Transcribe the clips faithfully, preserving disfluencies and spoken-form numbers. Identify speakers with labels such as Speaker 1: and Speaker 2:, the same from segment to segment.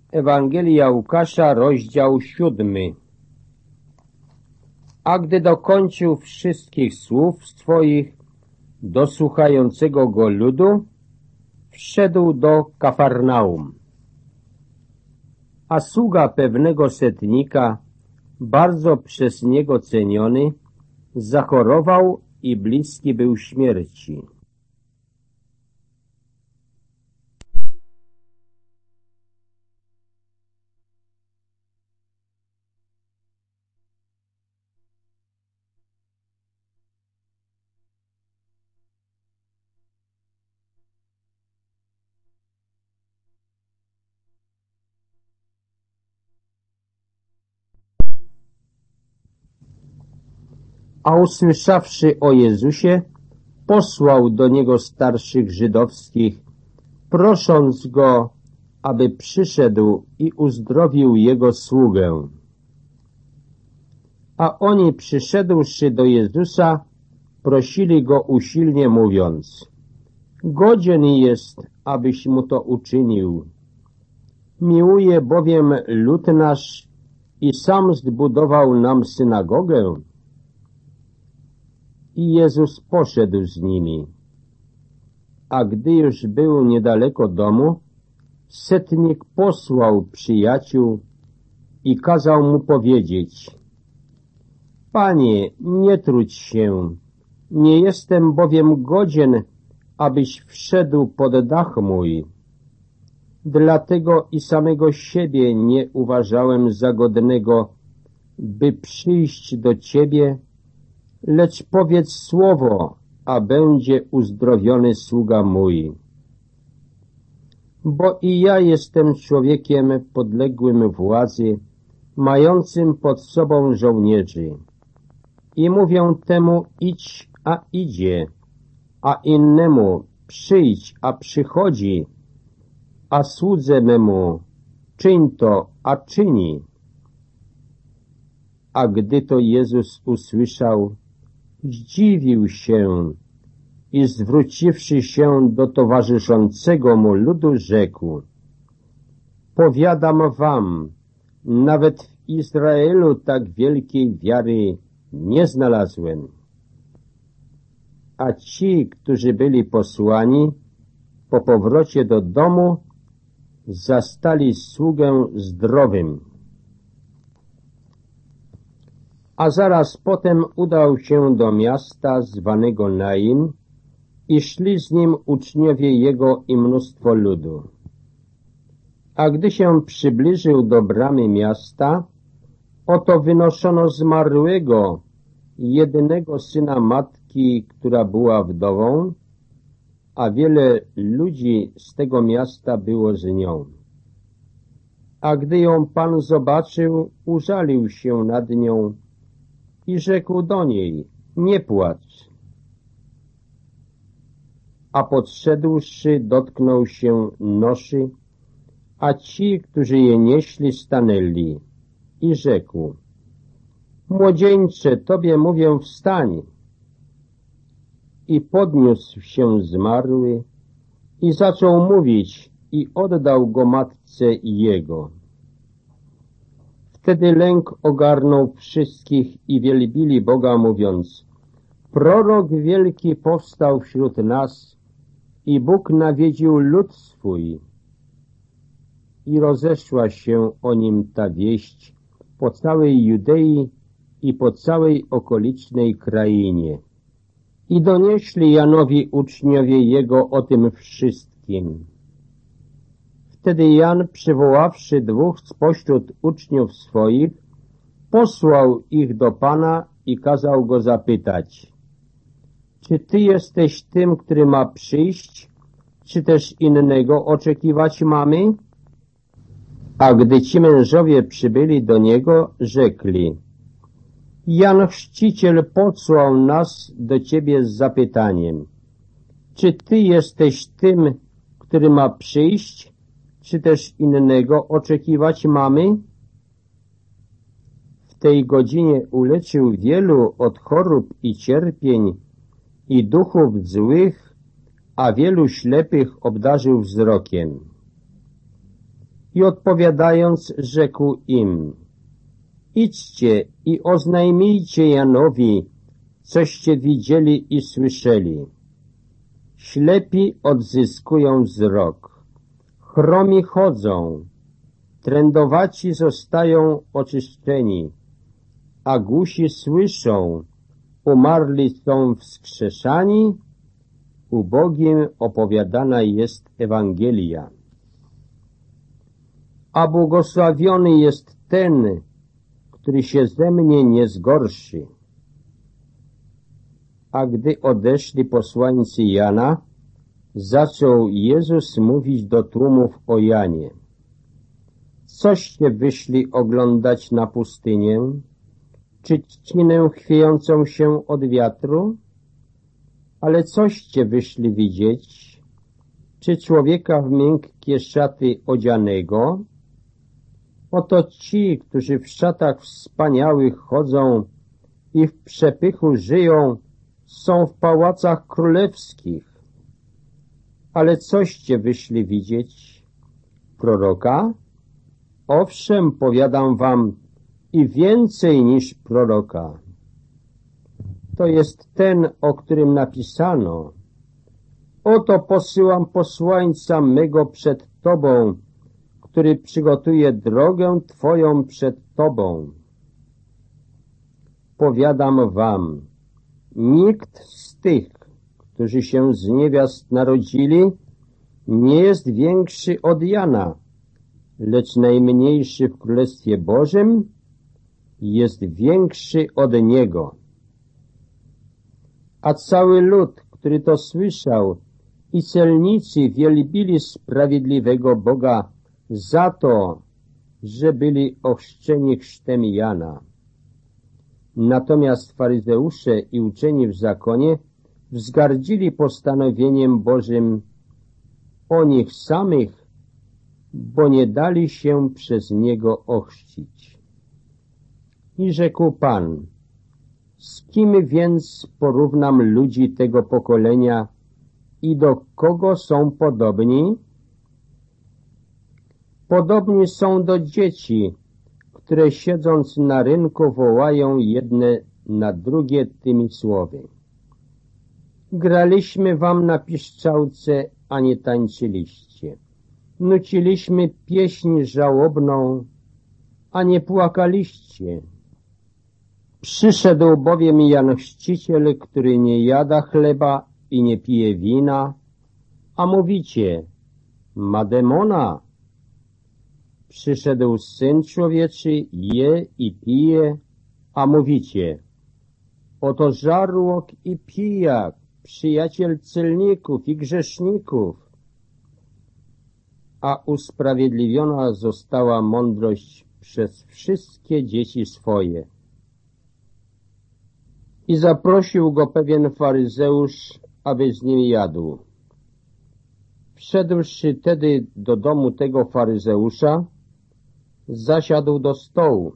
Speaker 1: Ewangelia Łukasza, rozdział siódmy. A gdy dokończył wszystkich słów swoich do słuchającego go ludu, wszedł do Kafarnaum. A sługa pewnego setnika, bardzo przez niego ceniony, zachorował i bliski był śmierci. A usłyszawszy o Jezusie, posłał do niego starszych żydowskich, prosząc go, aby przyszedł i uzdrowił jego sługę. A oni, przyszedłszy do Jezusa, prosili go usilnie, mówiąc: godzien jest, abyś mu to uczynił. Miłuje bowiem lud nasz i sam zbudował nam synagogę. I Jezus poszedł z nimi. A gdy już był niedaleko domu, setnik posłał przyjaciół i kazał mu powiedzieć: Panie, nie trudź się, nie jestem bowiem godzien, abyś wszedł pod dach mój. Dlatego i samego siebie nie uważałem za godnego, by przyjść do Ciebie, lecz powiedz słowo, a będzie uzdrowiony sługa mój. Bo i ja jestem człowiekiem podległym władzy, mającym pod sobą żołnierzy. I mówię temu: idź, a idzie, a innemu: przyjdź, a przychodzi, a słudze memu: czyń to, a czyni. A gdy to Jezus usłyszał, zdziwił się i zwróciwszy się do towarzyszącego mu ludu, rzekł: powiadam wam, nawet w Izraelu tak wielkiej wiary nie znalazłem. A ci, którzy byli posłani, po powrocie do domu zastali sługę zdrowym. A zaraz potem udał się do miasta zwanego Naim i szli z nim uczniowie jego i mnóstwo ludu. A gdy się przybliżył do bramy miasta, oto wynoszono zmarłego, jedynego syna matki, która była wdową, a wiele ludzi z tego miasta było z nią. A gdy ją Pan zobaczył, użalił się nad nią i rzekł do niej: nie płacz. A podszedłszy, dotknął się noszy, a ci, którzy je nieśli, stanęli i rzekł: młodzieńcze, tobie mówię, wstań. I podniósł się zmarły i zaczął mówić i oddał go matce jego. Wtedy lęk ogarnął wszystkich i wielbili Boga, mówiąc: prorok wielki powstał wśród nas i Bóg nawiedził lud swój. I rozeszła się o nim ta wieść po całej Judei i po całej okolicznej krainie. I donieśli Janowi uczniowie jego o tym wszystkim. Wtedy Jan, przywoławszy dwóch spośród uczniów swoich, posłał ich do Pana i kazał go zapytać: czy Ty jesteś tym, który ma przyjść, czy też innego oczekiwać mamy? A gdy ci mężowie przybyli do niego, rzekli: Jan Chrzciciel posłał nas do Ciebie z zapytaniem: czy Ty jesteś tym, który ma przyjść, czy też innego oczekiwać mamy? W tej godzinie uleczył wielu od chorób i cierpień i duchów złych, a wielu ślepych obdarzył wzrokiem. I odpowiadając rzekł im: idźcie i oznajmijcie Janowi, coście widzieli i słyszeli. Ślepi odzyskują wzrok, chromi chodzą, trędowaci zostają oczyszczeni, a głusi słyszą, umarli są wskrzeszani, ubogim opowiadana jest Ewangelia. A błogosławiony jest ten, który się ze mnie nie zgorszy. A gdy odeszli posłańcy Jana, zaczął Jezus mówić do tłumów o Janie. Coście wyszli oglądać na pustynię? Czy trzcinę chwiejącą się od wiatru? Ale coście wyszli widzieć? Czy człowieka w miękkie szaty odzianego? Oto ci, którzy w szatach wspaniałych chodzą i w przepychu żyją, są w pałacach królewskich. Ale coście wyszli widzieć? Proroka? Owszem, powiadam wam, i więcej niż proroka. To jest ten, o którym napisano: oto posyłam posłańca mego przed tobą, który przygotuje drogę twoją przed tobą. Powiadam wam, nikt z tych, którzy się z niewiast narodzili, nie jest większy od Jana, lecz najmniejszy w Królestwie Bożym jest większy od niego. A cały lud, który to słyszał, i celnicy wielbili sprawiedliwego Boga za to, że byli ochrzczeni chrztem Jana. Natomiast faryzeusze i uczeni w zakonie wzgardzili postanowieniem Bożym o nich samych, bo nie dali się przez niego ochrzcić. I rzekł Pan: z kim więc porównam ludzi tego pokolenia i do kogo są podobni? Podobni są do dzieci, które siedząc na rynku wołają jedne na drugie tymi słowy: graliśmy wam na piszczałce, a nie tańczyliście. Nuciliśmy pieśń żałobną, a nie płakaliście. Przyszedł bowiem Jan Chrzciciel, który nie jada chleba i nie pije wina, a mówicie: ma demona. Przyszedł Syn Człowieczy, je i pije, a mówicie: oto żarłok i pijak, przyjaciel celników i grzeszników. A usprawiedliwiona została mądrość przez wszystkie dzieci swoje. I zaprosił go pewien faryzeusz, aby z nim jadł. Wszedłszy tedy do domu tego faryzeusza, zasiadł do stołu.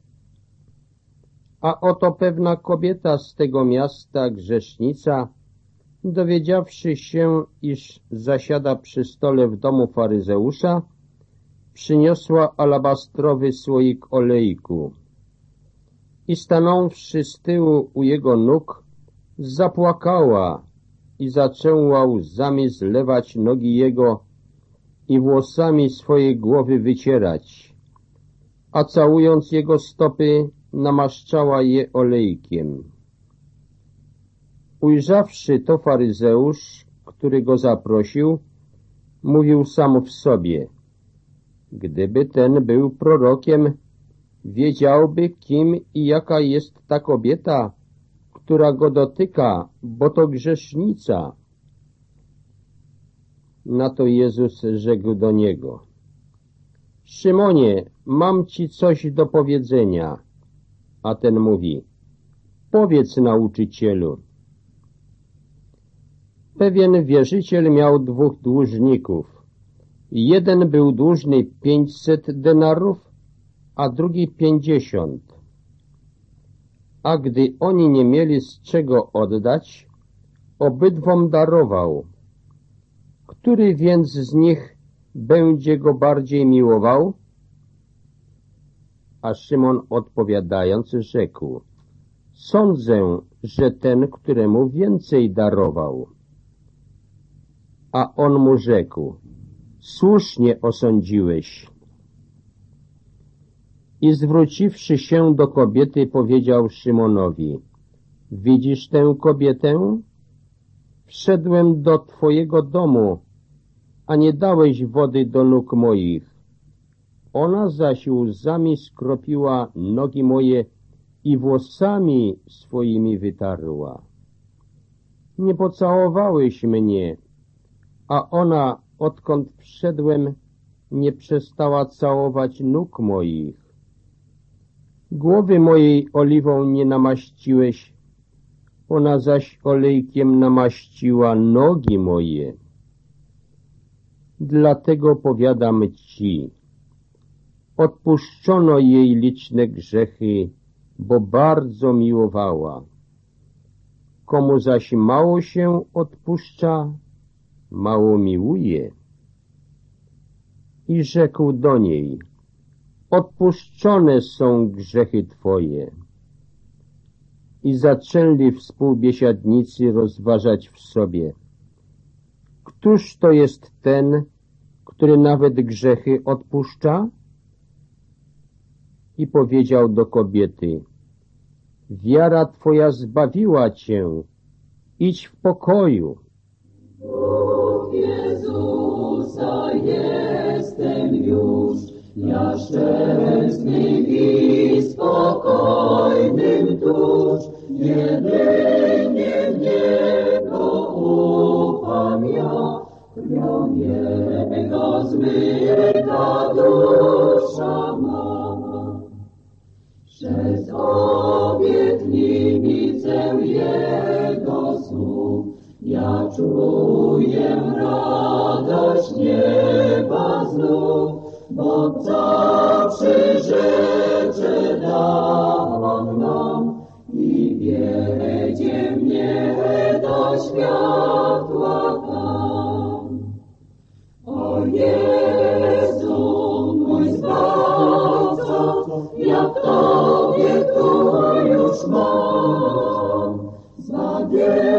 Speaker 1: A oto pewna kobieta z tego miasta, grzesznica, dowiedziawszy się, iż zasiada przy stole w domu faryzeusza, przyniosła alabastrowy słoik olejku i stanąwszy z tyłu u jego nóg, zapłakała i zaczęła łzami zlewać nogi jego i włosami swojej głowy wycierać, a całując jego stopy, namaszczała je olejkiem. Ujrzawszy to faryzeusz, który go zaprosił, mówił sam w sobie: gdyby ten był prorokiem, wiedziałby, kim i jaka jest ta kobieta, która go dotyka, bo to grzesznica. Na to Jezus rzekł do niego: Szymonie, mam ci coś do powiedzenia. A ten mówi: powiedz, nauczycielu. Pewien wierzyciel miał dwóch dłużników. Jeden był dłużny pięćset denarów, a drugi pięćdziesiąt. A gdy oni nie mieli z czego oddać, obydwom darował. Który więc z nich będzie go bardziej miłował? A Szymon odpowiadając rzekł: sądzę, że ten, któremu więcej darował. A on mu rzekł: słusznie osądziłeś. I zwróciwszy się do kobiety, powiedział Szymonowi: widzisz tę kobietę? Wszedłem do twojego domu, a nie dałeś wody do nóg moich. Ona zaś łzami skropiła nogi moje i włosami swoimi wytarła. Nie pocałowałeś mnie, a ona, odkąd wszedłem, nie przestała całować nóg moich. Głowy mojej oliwą nie namaściłeś, ona zaś olejkiem namaściła nogi moje. Dlatego powiadam ci, odpuszczono jej liczne grzechy, bo bardzo miłowała. Komu zaś mało się odpuszcza, mało miłuje. I rzekł do niej: odpuszczone są grzechy twoje. I zaczęli współbiesiadnicy rozważać w sobie: któż to jest ten, który nawet grzechy odpuszcza? I powiedział do kobiety: wiara twoja zbawiła cię, idź w pokoju.
Speaker 2: U Jezusa jestem już, ja szczęśliw i spokojnym tuż, jedynie w Niego ufam ja, krwią Jego zmyta dusza ma. Przez obietnicę Jego słów ja czuję radość nieba znów, bo co przyrzeczę dał nam i wiedzie mnie do światła tam. O Jezu, mój Zbawco, ja w Tobie tu już mam zbawienie.